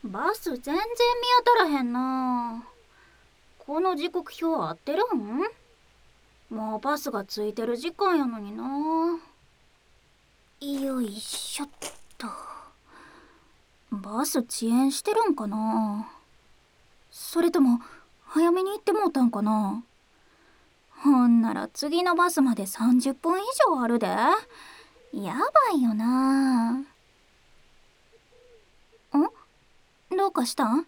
バス全然見当たらへんな。この時刻表合ってるん？もうバスがついてる時間やのにな。よいしょっと。バス遅延してるんかな。それとも早めに行ってもうたんかな。ほんなら次のバスまで30分以上あるで。やばいよな。どうかしたん？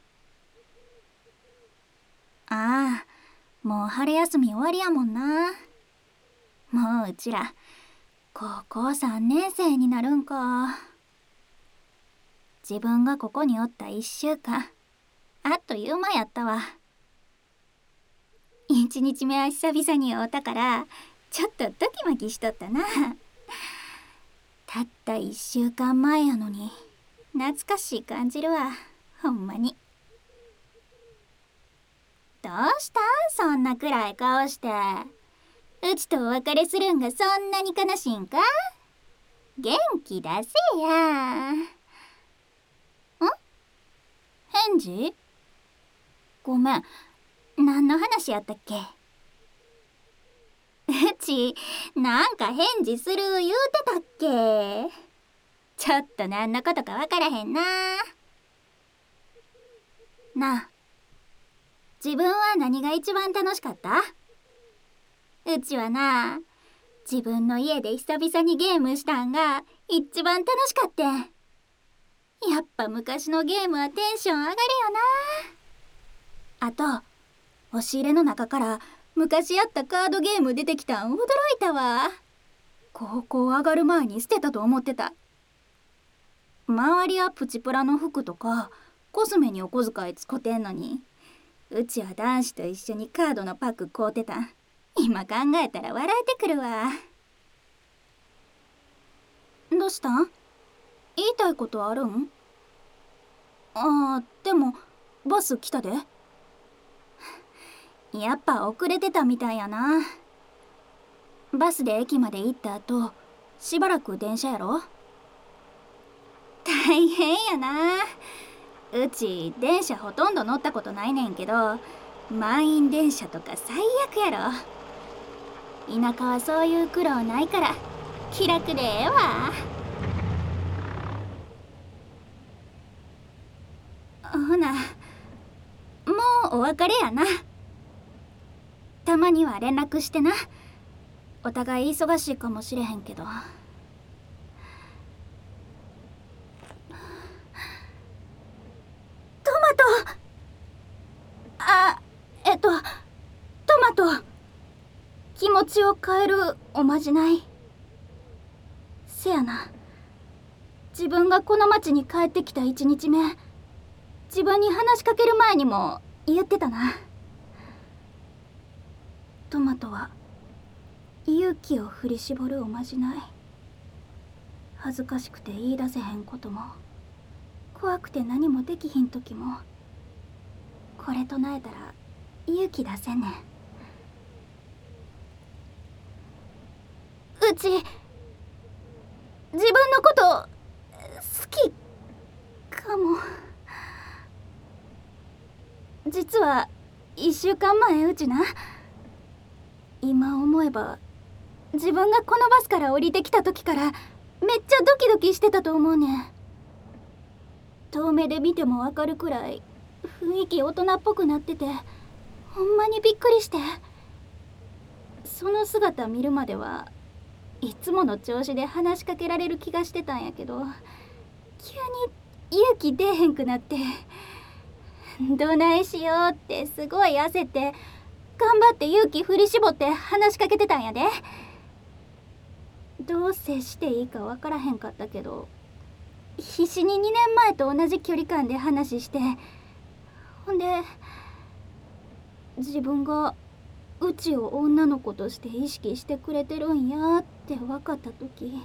ああ、もう春休み終わりやもんな。もううちら高校3年生になるんか。自分がここにおった1週間あっという間やったわ。1日目は久々に会うたからちょっとドキマキしとったな。たった1週間前やのに懐かしい感じるわ、ほんまに。どうしたんそんな暗い顔して。うちとお別れするんがそんなに悲しいんか。元気出せや。返事？ごめん、何の話やったっけ？うちなんか返事する言うてたっけ？ちょっと何のことかわからへんな。なあ、自分は何が一番楽しかった？うちはな、自分の家で久々にゲームしたんが一番楽しかってん。やっぱ昔のゲームはテンション上がるよな。あと押し入れの中から昔やったカードゲーム出てきたん驚いたわ。高校上がる前に捨てたと思ってた。周りはプチプラの服とかコスメにお小遣い使ってんのに、うちは男子と一緒にカードのパック買うてたん。今考えたら笑えてくるわ。どうしたん？言いたいことあるん？でもバス来たで。やっぱ遅れてたみたいやな。バスで駅まで行った後しばらく電車やろ。大変やな。うち電車ほとんど乗ったことないねんけど、満員電車とか最悪やろ。田舎はそういう苦労ないから気楽でええわ。ほな、もうお別れやな。たまには連絡してな。お互い忙しいかもしれへんけど。トマト。トマト。気持ちを変えるおまじない。せやな。自分がこの町に帰ってきた1日目、自分に話しかける前にも言ってたな。トマトは勇気を振り絞るおまじない。恥ずかしくて言い出せへんことも、怖くて何もできひん時も、これ唱えたら勇気出せんねん。うち自分のこと好きかも。実は1週間前うちな、今思えば自分がこのバスから降りてきた時からめっちゃドキドキしてたと思うねん。遠目で見てもわかるくらい雰囲気大人っぽくなってて、ほんまにびっくりして。その姿見るまではいつもの調子で話しかけられる気がしてたんやけど、急に勇気出えへんくなって、どないしようってすごい焦って、頑張って勇気振り絞って話しかけてたんやで。どう接していいかわからへんかったけど、必死に2年前と同じ距離感で話して、ほんで自分がうちを女の子として意識してくれてるんやって分かった時、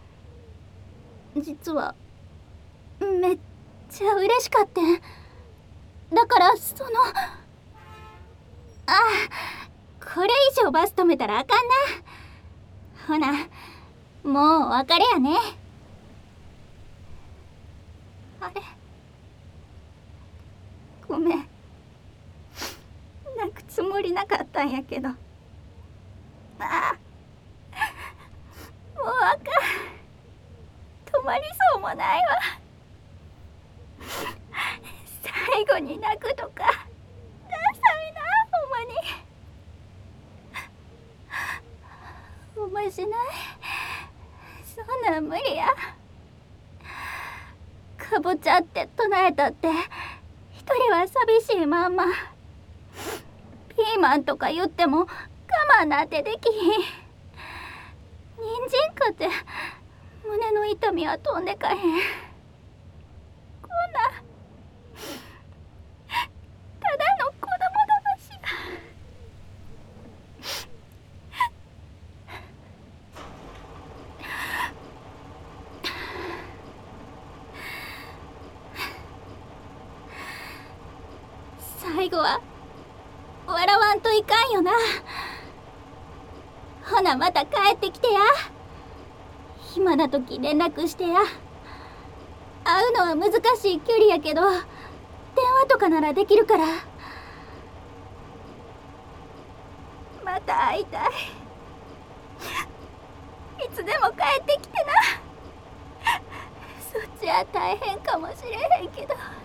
実はめっちゃ嬉しかってん。だからこれ以上バス止めたらあかんな。ほな、もうお別れやね。あれ、 ごめん。泣くつもりなかったんやけど。もうあかん。止まりそうもないわ。最後に泣くとかダサいな、ほんまに。おまじない、そんなん無理や。かぼちゃって唱えたって一人は寂しいまんま。ピーマンとか言っても我慢なんてできひん。人参かって胸の痛みは飛んでかへん。こんなただの子供騙しや。最後は笑わんといかんよな。ほなまた帰ってきてや。暇な時連絡してや。会うのは難しい距離やけど電話とかならできるから。また会いたい。いつでも帰ってきてな。そっちは大変かもしれへんけど。